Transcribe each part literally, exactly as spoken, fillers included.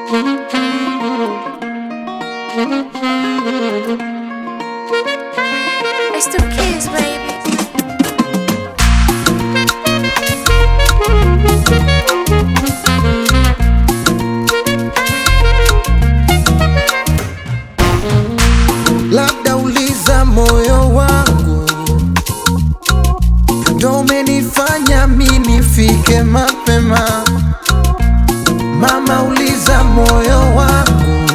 It's the kids, baby. Labda uliza moyo wangu, ndo umenifanya mimi nifike mapema. Mama, uliza moyo wangu,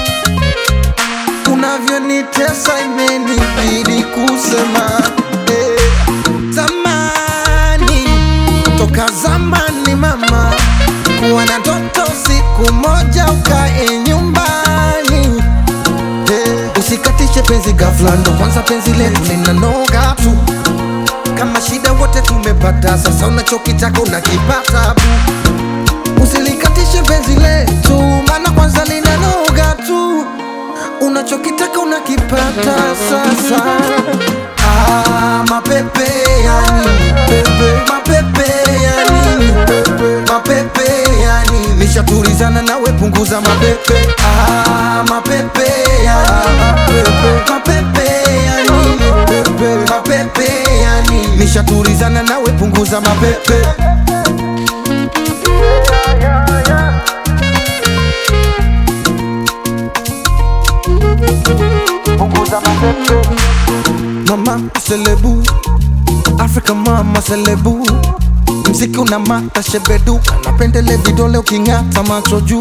unavyonitesa imenibidi kusema eh. Zamani, toka zamani mama, kuwa na ndoto siku moja ukae nyumbani eh. Usikatishe penzi ghafla, ndo kwanza penzi letu linanoga tu. Kama shida wote tumepata, sasa unachokitaka unakipata bu. Usilikatishe penzi letu, maana kwanza linanoga tu. Unachokitaka unakipata sasa. Ah, mapepe ya nini pepe, mapepe ya nini pepe, mapepe ya nini. Nishatulizana nawe, punguza mapepe. Ah, mapepe ya nini pepe, mapepe ya nini pepe, mapepe ya nini. Nishatulizana nawe, punguza mapepe. Mama selebu, Africa mama selebu. Mziki una mata shebeduka, napendele vidole ukingata macho juu.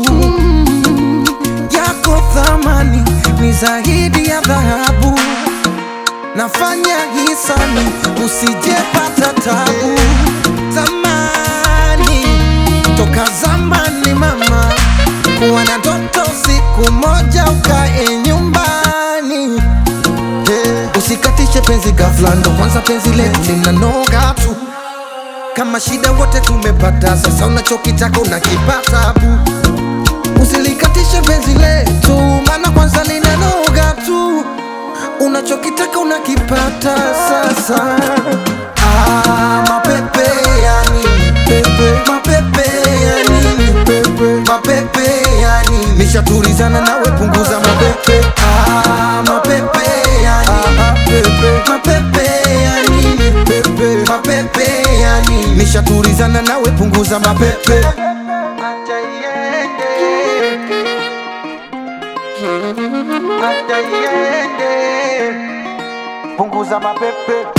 Yako thamani ni zaidi ya dhahabu, nafanya hisani usijepata tabu. Zamani, toka zamani mama, kuwa na ndoto siku moja ukae nyumbani eh. Usikatishe penzi ghafla, ndo kwanza penzi letu linanoga tu. Kama shida wote tumepata, sasa unachokitaka unakipata bu. Usilikatishe penzi letu, maana kwanza linanoga tu. Unachokitaka unakipata sasa. Ah, mapepe ya nini pepe, mapepe ya nini pepe, mapepe ya nini. Nishatulizana nawe, punguza mapepe. Ah, mapepe ya nini pepe, mapepe ya nini pepe, mapepe ya nini. Nishatulizana nawe, punguza mapepe. Acha iende, acha iende, punguza mapepe.